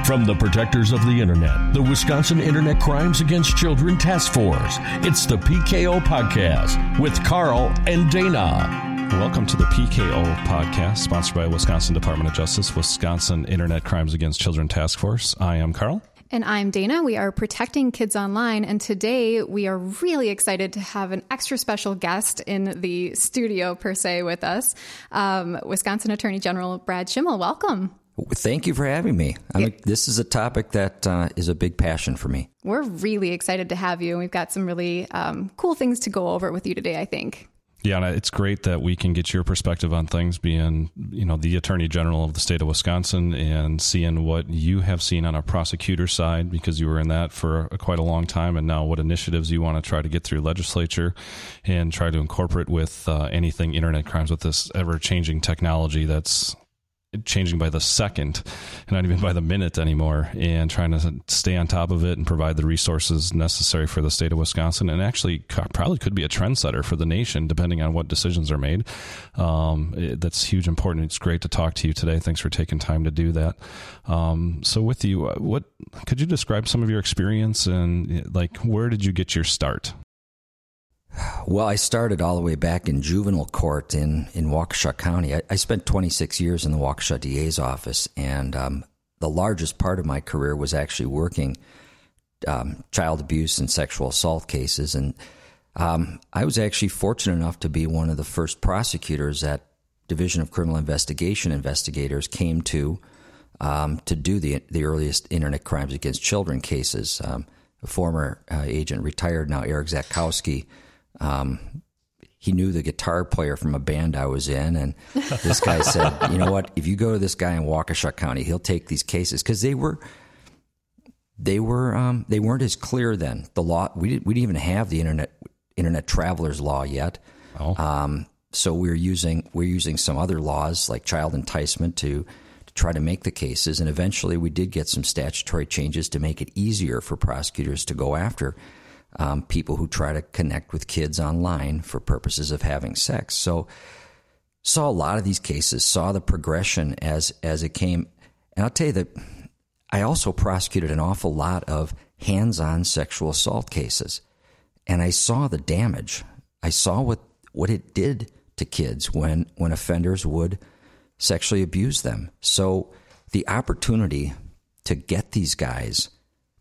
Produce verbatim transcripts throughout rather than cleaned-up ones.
From the protectors of the Internet, the Wisconsin Internet Crimes Against Children Task Force, it's the P K O Podcast with Carl and Dana. Welcome to the P K O Podcast, sponsored by Wisconsin Department of Justice, Wisconsin Internet Crimes Against Children Task Force. I am Carl. And I'm Dana. We are protecting kids online. And today we are really excited to have an extra special guest in the studio, per se, with us. Um, Wisconsin Attorney General Brad Schimel. Welcome. Thank you for having me. I mean, this is a topic that uh, is a big passion for me. We're really excited to have you. We've got some really um, cool things to go over with you today, I think. Yeah, and it's great that we can get your perspective on things, being, you know, the Attorney General of the state of Wisconsin and seeing what you have seen on a prosecutor side, because you were in that for a, quite a long time, and now what initiatives you want to try to get through legislature and try to incorporate with uh, anything internet crimes with this ever-changing technology that's changing by the second and not even by the minute anymore, and trying to stay on top of it and provide the resources necessary for the state of Wisconsin, and actually probably could be a trendsetter for the nation depending on what decisions are made. Um, it, that's huge important. It's great to talk to you today. Thanks for taking time to do that. Um, so with you, what could you describe some of your experience and like where did you get your start? Well, I started all the way back in juvenile court in, in Waukesha County. I, I spent twenty-six years in the Waukesha D A's office, and um, the largest part of my career was actually working um, child abuse and sexual assault cases. And um, I was actually fortunate enough to be one of the first prosecutors that Division of Criminal Investigation investigators came to um, to do the the earliest internet crimes against children cases. Um, a former uh, agent, retired now, Eric Zakowski, Um, he knew the guitar player from a band I was in, and this guy said, you know what, if you go to this guy in Waukesha County, he'll take these cases, because they were, they were, um, they weren't as clear then. The law, we didn't, we didn't even have the internet, internet travelers law yet. Oh. Um, so we're using, we're using some other laws like child enticement to, to try to make the cases. And eventually we did get some statutory changes to make it easier for prosecutors to go after Um, people who try to connect with kids online for purposes of having sex. So saw a lot of these cases, saw the progression as as it came. And I'll tell you that I also prosecuted an awful lot of hands-on sexual assault cases. And I saw the damage. I saw what, what it did to kids when, when offenders would sexually abuse them. So the opportunity to get these guys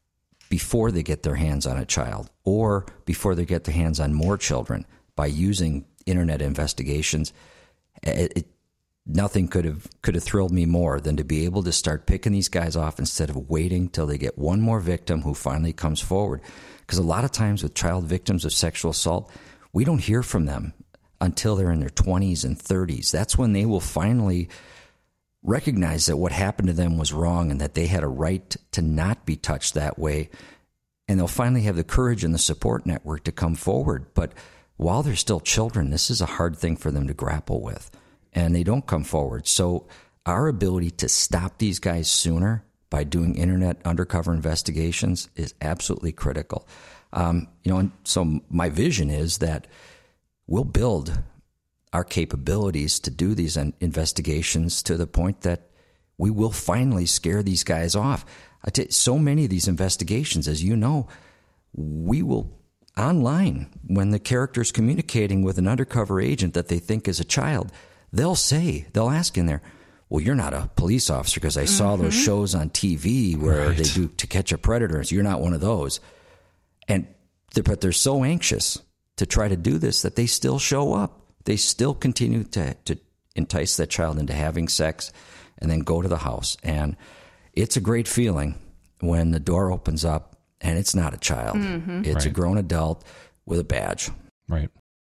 before they get their hands on a child, or before they get their hands on more children, by using internet investigations, it, it, nothing could have could have thrilled me more than to be able to start picking these guys off instead of waiting till they get one more victim who finally comes forward. Because a lot of times with child victims of sexual assault, we don't hear from them until they're in their twenties and thirties. That's when they will finally recognize that what happened to them was wrong and that they had a right to not be touched that way. And they'll finally have the courage and the support network to come forward. But while they're still children, this is a hard thing for them to grapple with. And they don't come forward. So our ability to stop these guys sooner by doing internet undercover investigations is absolutely critical. Um, you know, and so my vision is that we'll build our capabilities to do these investigations to the point that we will finally scare these guys off. I tell you, so many of these investigations, as you know, we will online, when the character's communicating with an undercover agent that they think is a child, they'll say, they'll ask in there, well, you're not a police officer because I saw mm-hmm. those shows on T V where right. they do To Catch a Predator. So you're not one of those. And they're, but they're so anxious to try to do this that they still show up. They still continue to, to entice that child into having sex and then go to the house. And it's a great feeling when the door opens up and it's not a child. Mm-hmm. It's right. a grown adult with a badge. Right.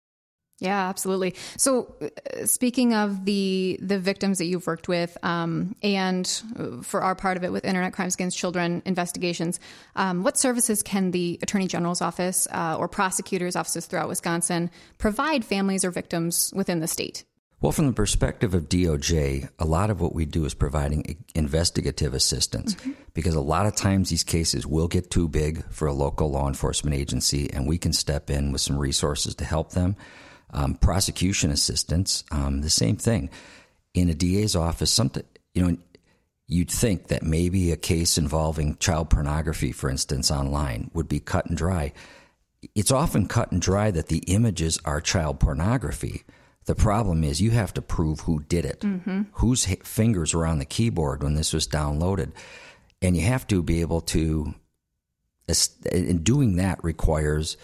Yeah, absolutely. So uh, speaking of the the victims that you've worked with, um, and for our part of it with Internet Crimes Against Children investigations, um, what services can the Attorney General's office uh, or prosecutors' offices throughout Wisconsin provide families or victims within the state? Well, from the perspective of D O J, a lot of what we do is providing investigative assistance, mm-hmm. because a lot of times these cases will get too big for a local law enforcement agency, and we can step in with some resources to help them. Um, prosecution assistance, um, the same thing. In a D A's office, something, you know, you'd think that maybe a case involving child pornography, for instance, online would be cut and dry. It's often cut and dry that the images are child pornography. The problem is you have to prove who did it, mm-hmm. whose fingers were on the keyboard when this was downloaded. And you have to be able to, and doing that requires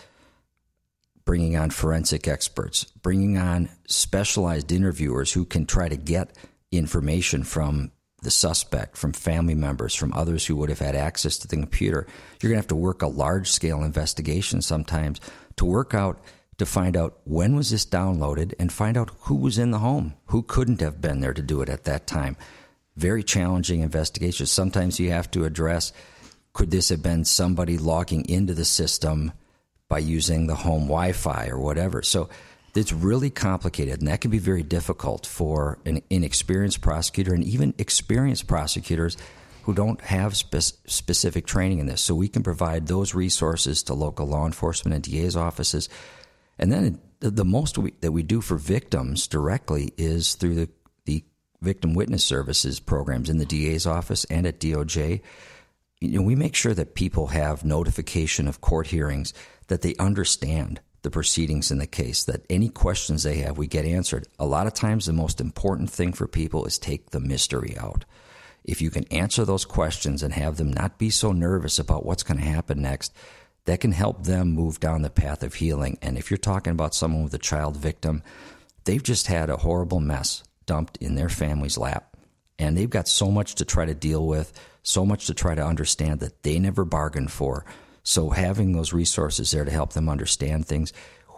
bringing on forensic experts, bringing on specialized interviewers who can try to get information from the suspect, from family members, from others who would have had access to the computer. You're going to have to work a large-scale investigation sometimes to work out, to find out when was this downloaded and find out who was in the home, who couldn't have been there to do it at that time. Very challenging investigations. Sometimes you have to address, could this have been somebody logging into the system by using the home Wi-Fi or whatever? So it's really complicated, and that can be very difficult for an inexperienced prosecutor and even experienced prosecutors who don't have spe- specific training in this. So we can provide those resources to local law enforcement and D A's offices. And then the, the most we, that we do for victims directly is through the, the Victim Witness Services programs in the D A's office and at D O J. You know, we make sure that people have notification of court hearings, that they understand the proceedings in the case, that any questions they have, we get answered. A lot of times the most important thing for people is take the mystery out. If you can answer those questions and have them not be so nervous about what's going to happen next, that can help them move down the path of healing. And if you're talking about someone with a child victim, they've just had a horrible mess dumped in their family's lap. And they've got so much to try to deal with, so much to try to understand that they never bargained for. So having those resources there to help them understand things,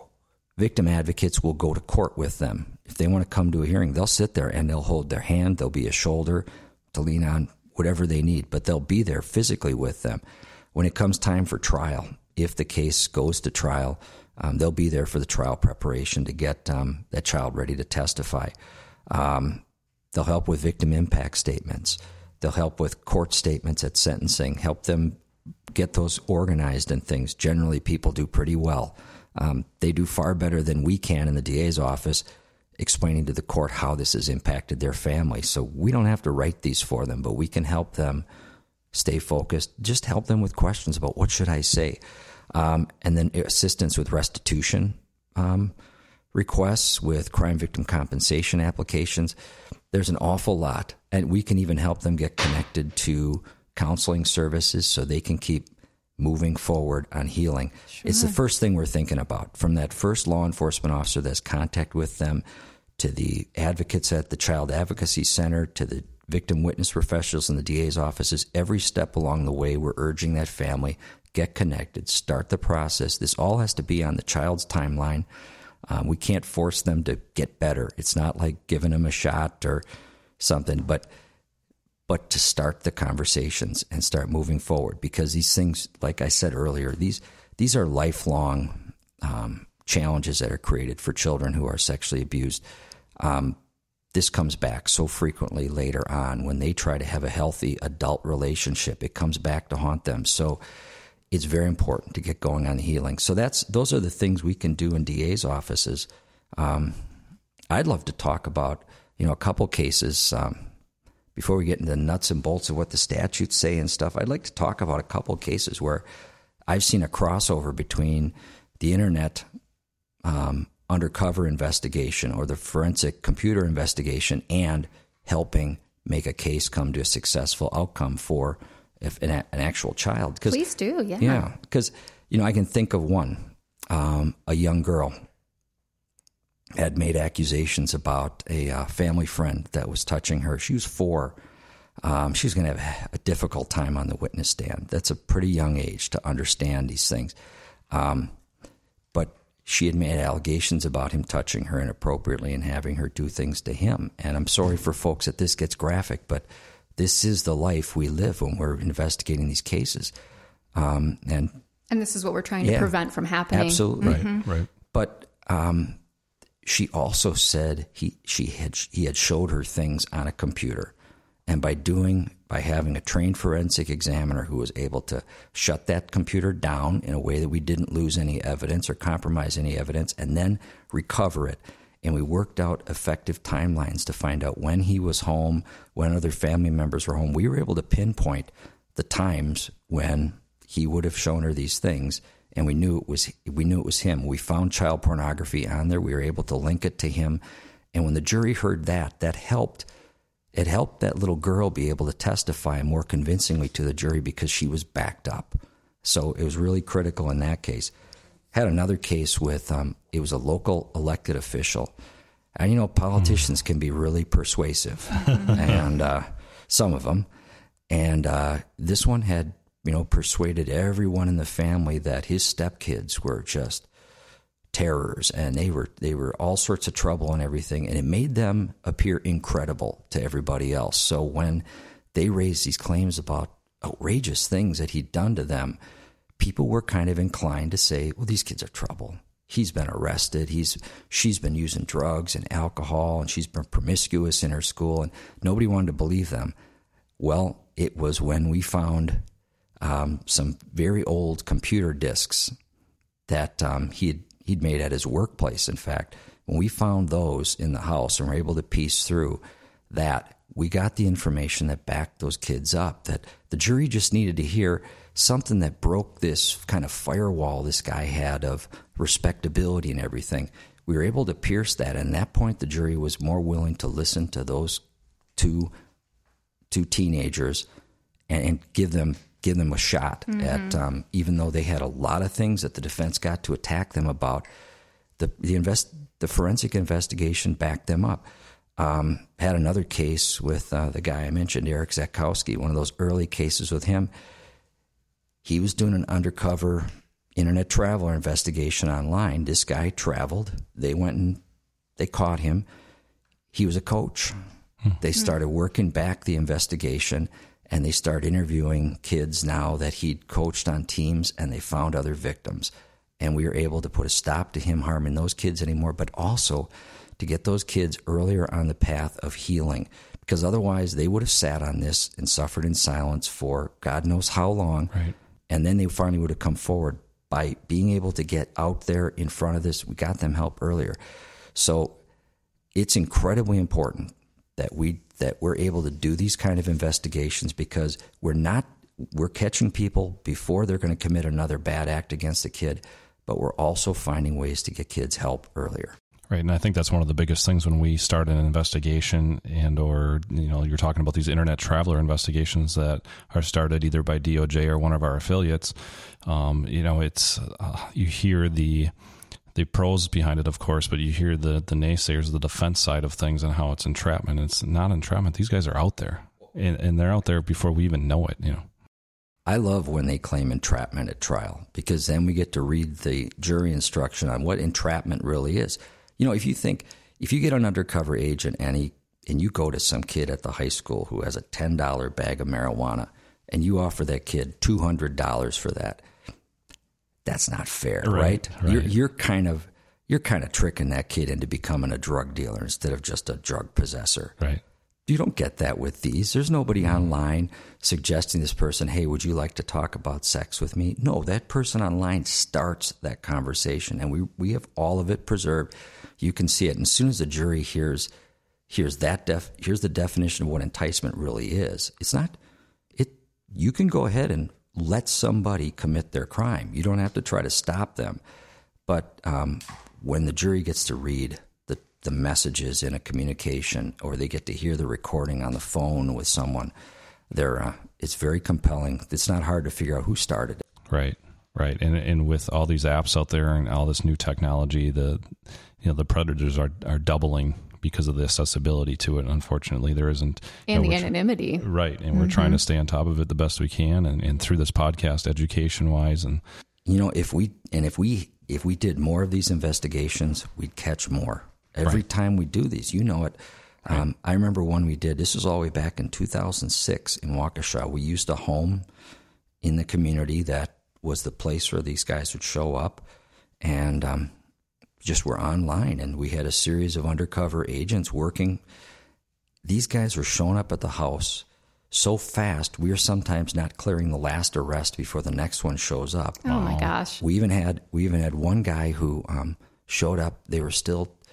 victim advocates will go to court with them. If they want to come to a hearing, they'll sit there and they'll hold their hand. There'll be a shoulder to lean on, whatever they need, but they'll be there physically with them. When it comes time for trial, if the case goes to trial, um, they'll be there for the trial preparation to get um, that child ready to testify. Um, they'll help with victim impact statements. They'll help with court statements at sentencing, help them get those organized and things. Generally, people do pretty well. Um, they do far better than we can in the D A's office explaining to the court how this has impacted their family. So we don't have to write these for them, but we can help them stay focused. Just help them with questions about what should I say. Um, and then assistance with restitution um, requests, with crime victim compensation applications. There's an awful lot. And we can even help them get connected to counseling services so they can keep moving forward on healing. Sure. It's the first thing we're thinking about. From that first law enforcement officer that's contact with them, to the advocates at the Child Advocacy Center, to the victim witness professionals in the D A's offices, every step along the way we're urging that family, get connected, start the process. This all has to be on the child's timeline. Um, we can't force them to get better. It's not like giving them a shot or something, but but to start the conversations and start moving forward, because these things, like I said earlier, these these are lifelong um, challenges that are created for children who are sexually abused. Um, this comes back so frequently later on when they try to have a healthy adult relationship. It comes back to haunt them. So it's very important to get going on the healing. So that's those are the things we can do in D A's offices. Um, I'd love to talk about, you know, a couple cases. Um, Before we get into the nuts and bolts of what the statutes say and stuff, I'd like to talk about a couple of cases where I've seen a crossover between the internet um, undercover investigation or the forensic computer investigation and helping make a case come to a successful outcome for if an, an actual child. Please do, yeah. Yeah, because, you know, I can think of one, um, a young girl had made accusations about a uh, family friend that was touching her. She was four. Um, she was going to have a difficult time on the witness stand. That's a pretty young age to understand these things. Um, but she had made allegations about him touching her inappropriately and having her do things to him. And I'm sorry for folks that this gets graphic, but this is the life we live when we're investigating these cases. Um, and and this is what we're trying yeah, to prevent from happening. Absolutely. Mm-hmm. Right, right. But um, she also said he she had he had showed her things on a computer, and by doing by having a trained forensic examiner who was able to shut that computer down in a way that we didn't lose any evidence or compromise any evidence, and then recover it and we worked out effective timelines to find out when he was home, when other family members were home. We were able to pinpoint the times when he would have shown her these things, and we knew it was we knew it was him. We found child pornography on there. We were able to link it to him, and when the jury heard that, that helped. It helped that little girl be able to testify more convincingly to the jury because she was backed up. So it was really critical in that case. Had another case with, um, it was a local elected official. And, you know, politicians mm. can be really persuasive, and uh, some of them. And uh, this one had, you know, persuaded everyone in the family that his stepkids were just terrors, and they were they were all sorts of trouble and everything, and it made them appear incredible to everybody else. So when they raised these claims about outrageous things that he'd done to them, people were kind of inclined to say, well, these kids are trouble. He's been arrested. He's she's been using drugs and alcohol, and she's been promiscuous in her school, and nobody wanted to believe them. Well, it was when we found um, some very old computer disks that um, he had he'd made at his workplace. In fact, when we found those in the house and were able to piece through that, we got the information that backed those kids up, that the jury just needed to hear something that broke this kind of firewall this guy had of respectability and everything. We were able to pierce that, and at that point the jury was more willing to listen to those two two teenagers and, and give them give them a shot mm-hmm. at, um, even though they had a lot of things that the defense got to attack them about, the the invest the forensic investigation backed them up. Um, had another case with uh, the guy I mentioned, Eric Zakowski, one of those early cases with him. He was doing an undercover internet traveler investigation online. This guy traveled. They went and they caught him. He was a coach. Mm-hmm. They started working back the investigation, and they started interviewing kids now that he'd coached on teams, and they found other victims. And we were able to put a stop to him harming those kids anymore, but also to get those kids earlier on the path of healing, because otherwise they would have sat on this and suffered in silence for God knows how long. Right. And then they finally would have come forward. By being able to get out there in front of this, we got them help earlier. So it's incredibly important that we that we're able to do these kind of investigations, because we're not we're catching people before they're going to commit another bad act against a kid, but we're also finding ways to get kids help earlier. Right, and I think that's one of the biggest things when we start an investigation, and or, you know, you're talking about these internet traveler investigations that are started either by D O J or one of our affiliates. Um, you know, it's uh, you hear the the pros behind it, of course, but you hear the the naysayers, the defense side of things, and how it's entrapment. It's not entrapment. These guys are out there, and, and they're out there before we even know it. You know. I love when they claim entrapment at trial, because then we get to read the jury instruction on what entrapment really is. You know, if you think, if you get an undercover agent and he, and you go to some kid at the high school who has a ten dollar bag of marijuana, and you offer that kid two hundred dollars for that, that's not fair, right? right? right. You're, you're kind of you're kind of tricking that kid into becoming a drug dealer instead of just a drug possessor. Right. You don't get that with these. There's nobody online suggesting this person, hey, would you like to talk about sex with me? No, that person online starts that conversation, and we, we have all of it preserved. You can see it. And as soon as the jury hears here's that def, here's the definition of what enticement really is. It's not it you can go ahead and let somebody commit their crime. You don't have to try to stop them. But um, when the jury gets to read the, the messages in a communication, or they get to hear the recording on the phone with someone, they're uh, it's very compelling. It's not hard to figure out who started it. Right. Right. And and with all these apps out there and all this new technology, the you know the predators are, are doubling because of the accessibility to it. Unfortunately, there isn't. And you know, the anonymity. Tr- right. And mm-hmm. we're trying to stay on top of it the best we can, and, and through this podcast, education wise. And you know, if we and if we if we did more of these investigations, we'd catch more. Every right. time we do these, you know it. Right. Um, I remember one we did. This was all the way back in two thousand six in Waukesha. We used a home in the community that was the place where these guys would show up, and um, just were online. And we had a series of undercover agents working. These guys were showing up at the house so fast, we were sometimes not clearing the last arrest before the next one shows up. Oh, wow. My gosh. We even had we even had one guy who um, showed up. They were still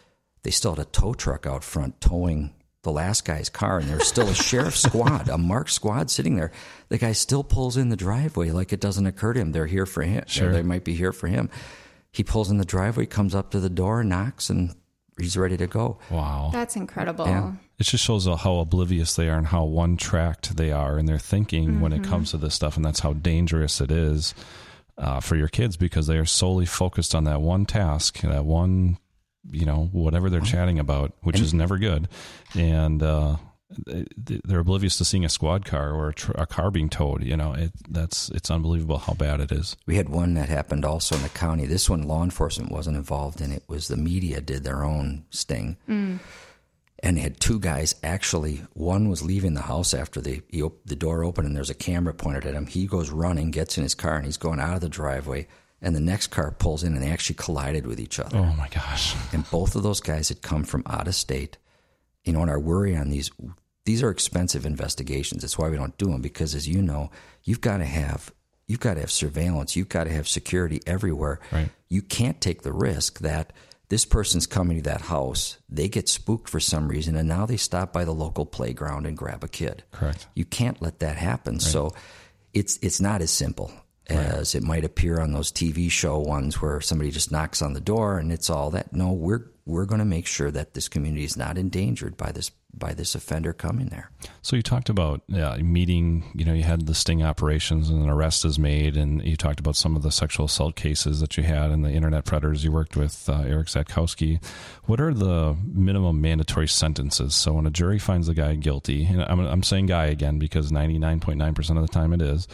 they still had a tow truck out front towing the last guy's car, and there's still a sheriff's squad, a marked squad sitting there. The guy still pulls in the driveway like it doesn't occur to him. They're here for him. Sure. They might be here for him. He pulls in the driveway, comes up to the door, knocks, and he's ready to go. Wow. That's incredible. Yeah. It just shows how oblivious they are and how one-tracked they are in their thinking mm-hmm. when it comes to this stuff, and that's how dangerous it is uh, for your kids, because they are solely focused on that one task, that one, you know, whatever they're chatting about, which is never good. And uh, they're oblivious to seeing a squad car or a, tr- a car being towed. You know, it, that's it's unbelievable how bad it is. We had one that happened also in the county. This one, law enforcement wasn't involved in it. It was the media did their own sting. Mm. And had two guys, actually, one was leaving the house after the, he op- the door opened and there's a camera pointed at him. He goes running, gets in his car, and he's going out of the driveway. And the next car pulls in, and they actually collided with each other. Oh, my gosh. And both of those guys had come from out of state. You know, and our worry on these, these are expensive investigations. That's why we don't do them, because, as you know, you've got to have you've got to have surveillance. You've got to have security everywhere. Right. You can't take the risk that this person's coming to that house, they get spooked for some reason, and now they stop by the local playground and grab a kid. Correct. You can't let that happen. Right. So it's it's not as simple as right. it might appear on those T V show ones where somebody just knocks on the door and it's all that. No, we're we're going to make sure that this community is not endangered by this by this offender coming there. So you talked about yeah, meeting, you know, you had the sting operations and an arrest is made, and you talked about some of the sexual assault cases that you had and the internet predators you worked with, uh, Eric Zatkowski. What are the minimum mandatory sentences? So when a jury finds the guy guilty, and I'm, I'm saying guy again because ninety-nine point nine percent of the time it is,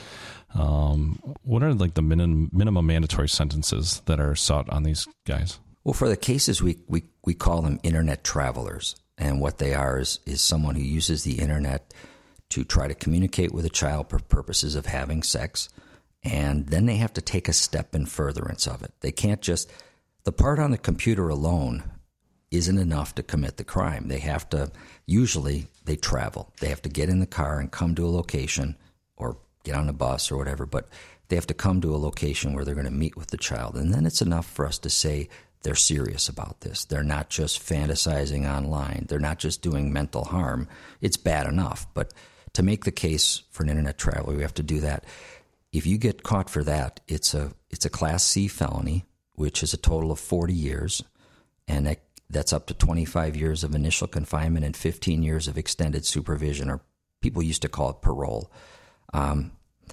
um, what are like the minimum, minimum mandatory sentences that are sought on these guys? Well, for the cases, we, we, we call them internet travelers. And what they are is, is someone who uses the internet to try to communicate with a child for purposes of having sex. And then they have to take a step in furtherance of it. They can't just, the part on the computer alone isn't enough to commit the crime. They have to, usually they travel. They have to get in the car and come to a location or get on a bus or whatever, but they have to come to a location where they're going to meet with the child. And then it's enough for us to say, they're serious about this. They're not just fantasizing online. They're not just doing mental harm. It's bad enough. But to make the case for an internet traveler, we have to do that. If you get caught for that, it's a it's a Class C felony, which is a total of forty years. And that, that's up to twenty-five years of initial confinement and fifteen years of extended supervision, or people used to call it parole. Um,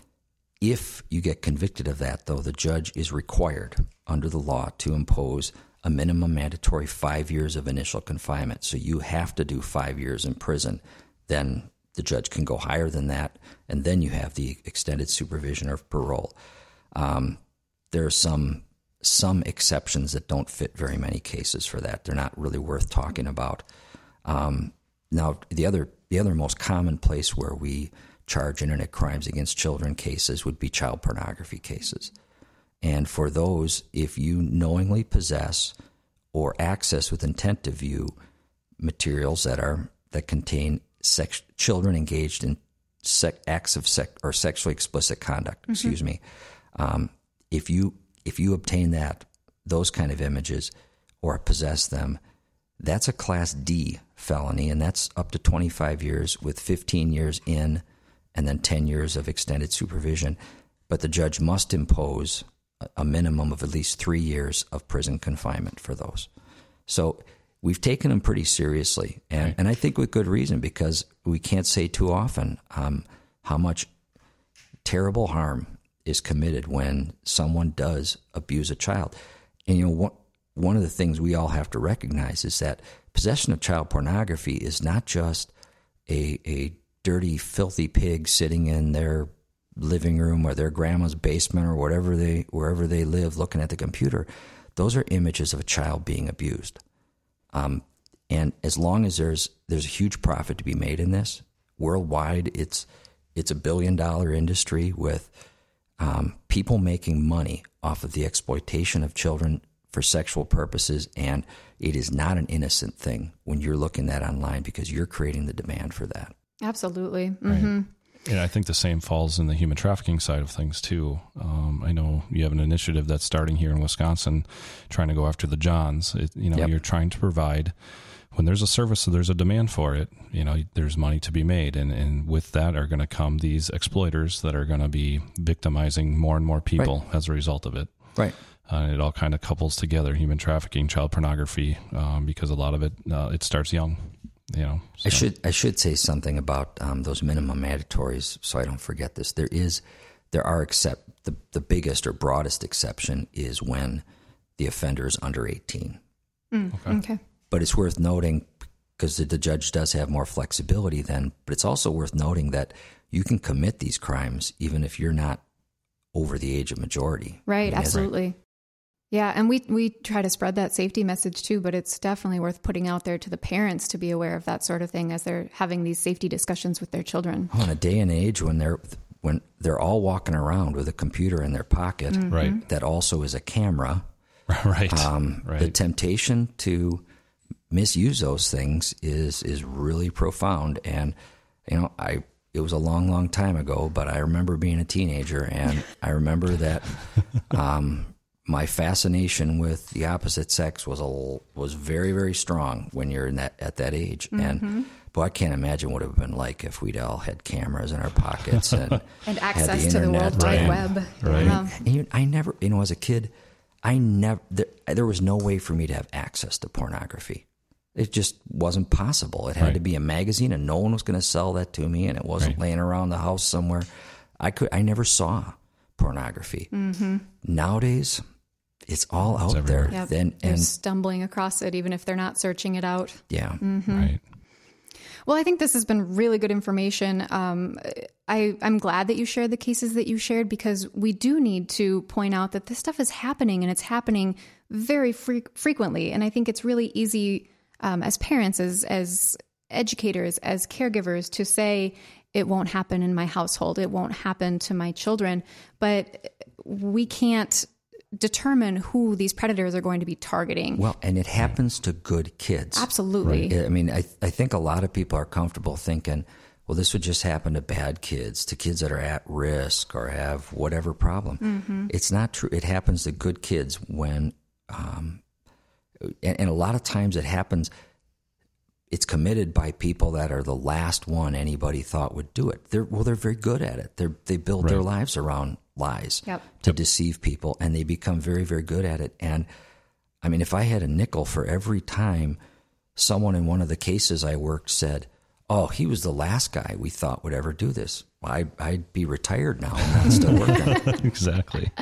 if you get convicted of that, though, the judge is required under the law to impose a minimum mandatory five years of initial confinement. So you have to do five years in prison. Then the judge can go higher than that, and then you have the extended supervision or parole. Um, there are some some exceptions that don't fit very many cases for that. They're not really worth talking about. Um, now, the other the other most common place where we charge internet crimes against children cases would be child pornography cases. And for those, if you knowingly possess or access with intent to view materials that are that contain sex, children engaged in sex, acts of sex or sexually explicit conduct, mm-hmm. excuse me, um, if you if you obtain that those kind of images or possess them, that's a Class D felony, and that's up to twenty-five years with fifteen years in, and then ten years of extended supervision. But the judge must impose a minimum of at least three years of prison confinement for those. So we've taken them pretty seriously, and, right. and I think with good reason, because we can't say too often um, how much terrible harm is committed when someone does abuse a child. And, you know, one, one of the things we all have to recognize is that possession of child pornography is not just a, a dirty, filthy pig sitting in their living room or their grandma's basement or whatever they wherever they live looking at the computer. Those are images of a child being abused. Um, and as long as there's there's a huge profit to be made in this, worldwide it's it's a billion dollar industry with um, people making money off of the exploitation of children for sexual purposes, and it is not an innocent thing when you're looking at that online, because you're creating the demand for that. Absolutely. Mm-hmm. Right. And I think the same falls in the human trafficking side of things too. Um, I know you have an initiative that's starting here in Wisconsin, trying to go after the Johns. It, you know, yep. You're trying to provide, when there's a service, there's a demand for it. You know, there's money to be made, and, and with that are going to come these exploiters that are going to be victimizing more and more people right. as a result of it. Right. Uh, and it all kind of couples together: human trafficking, child pornography, um, because a lot of it uh, it starts young. You know, so. I should I should say something about um, those minimum mandatories, so I don't forget this. There is, there are except the the biggest or broadest exception is when the offender is under eighteen. Mm, okay. okay. But it's worth noting, because the, the judge does have more flexibility then. But it's also worth noting that you can commit these crimes even if you're not over the age of majority. Right. I mean, absolutely. Right. Yeah, and we we try to spread that safety message too, but it's definitely worth putting out there to the parents to be aware of that sort of thing as they're having these safety discussions with their children. Oh, in a day and age when they're when they're all walking around with a computer in their pocket, mm-hmm. right? That also is a camera, right? Um, right. The temptation to misuse those things is is really profound, and you know, I it was a long, long time ago, but I remember being a teenager, and I remember that. Um, My fascination with the opposite sex was a, was very, very strong when you're in that at that age. Mm-hmm. And boy, I can't imagine what it would have been like if we'd all had cameras in our pockets and and access the to the World Wide right. Web. Right. Yeah. And you, I never, you know, as a kid, I never there, there was no way for me to have access to pornography. It just wasn't possible. It had right. to be a magazine, and no one was going to sell that to me, and it wasn't right. laying around the house somewhere. I could, I never saw pornography. Mm-hmm. Nowadays, it's all out it's there. Yep. Then they're and stumbling across it, even if they're not searching it out. Yeah. Mm-hmm. Right. Well, I think this has been really good information. Um, I, I'm glad that you shared the cases that you shared, because we do need to point out that this stuff is happening, and it's happening very fre- frequently. And I think it's really easy um, as parents, as as educators, as caregivers, to say it won't happen in my household, it won't happen to my children, but we can't determine who these predators are going to be targeting. Well, and it happens to good kids. Absolutely. Right. I mean, I I think a lot of people are comfortable thinking, well, this would just happen to bad kids, to kids that are at risk or have whatever problem. Mm-hmm. It's not true. It happens to good kids when, um, and, and a lot of times it happens, it's committed by people that are the last one anybody thought would do it. They're, well, they're very good at it. They're, they build right. their lives around lies yep. to yep. deceive people, and they become very, very good at it. And I mean, if I had a nickel for every time someone in one of the cases I worked said, oh, he was the last guy we thought would ever do this, I'd, I'd be retired now and not still working. Exactly.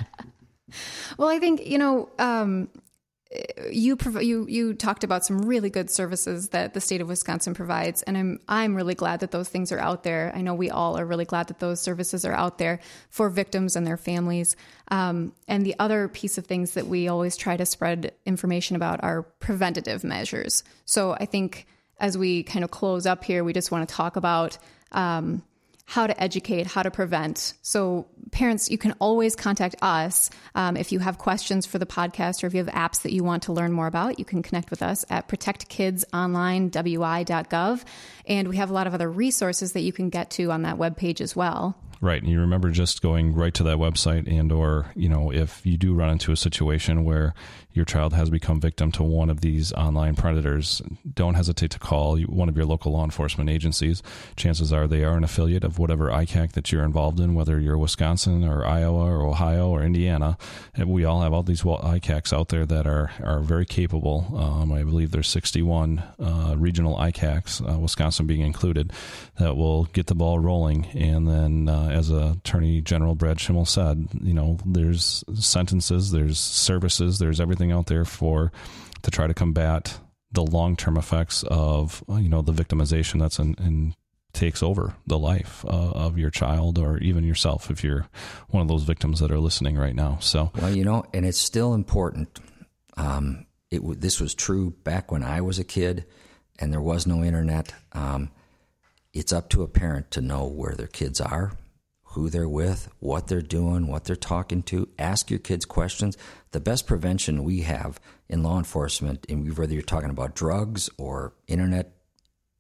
Well, I think, you know, um, you prov- you you talked about some really good services that the state of Wisconsin provides, and I'm I'm really glad that those things are out there. I know we all are really glad that those services are out there for victims and their families. Um, and the other piece of things that we always try to spread information about are preventative measures. So I think as we kind of close up here, we just want to talk about um, how to educate, how to prevent. So parents, you can always contact us. Um, if you have questions for the podcast, or if you have apps that you want to learn more about, you can connect with us at protect kids online w i dot gov. And we have a lot of other resources that you can get to on that webpage as well. Right. And you remember just going right to that website, and or, you know, if you do run into a situation where your child has become victim to one of these online predators, don't hesitate to call one of your local law enforcement agencies. Chances are they are an affiliate of whatever I C A C that you're involved in, whether you're Wisconsin or Iowa or Ohio or Indiana. And we all have all these I C A Cs out there that are, are very capable. Um, I believe there's sixty-one uh, regional I C A Cs, uh, Wisconsin being included, that will get the ball rolling. And then, uh, as Attorney General Brad Schimmel said, you know, there's sentences, there's services, there's everything out there for to try to combat the long-term effects of, you know, the victimization that's in, in takes over the life uh, of your child, or even yourself if you're one of those victims that are listening right now. So, well, you know, and it's still important. Um, it this was true back when I was a kid, and there was no internet. Um, it's up to a parent to know where their kids are, who they're with, what they're doing, what they're talking to. Ask your kids questions. The best prevention we have in law enforcement, and whether you're talking about drugs or internet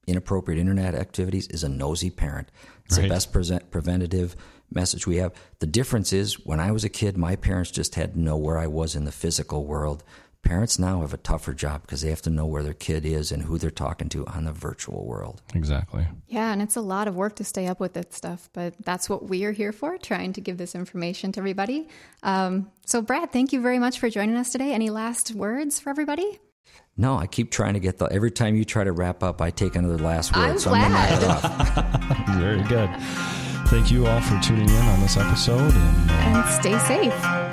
inappropriate internet activities is a nosy parent. It's right. the best present, preventative message we have. The difference is when I was a kid, my parents just had to know where I was in the physical world. Parents now have a tougher job because they have to know where their kid is and who they're talking to on the virtual world. Exactly. Yeah, and it's a lot of work to stay up with that stuff, but that's what we are here for, trying to give this information to everybody. Um, so, Brad, thank you very much for joining us today. Any last words for everybody? No, I keep trying to get the, every time you try to wrap up, I take another last word. I'm so glad. I'm going to knock it off. Very good. Thank you all for tuning in on this episode. And, uh, and stay safe.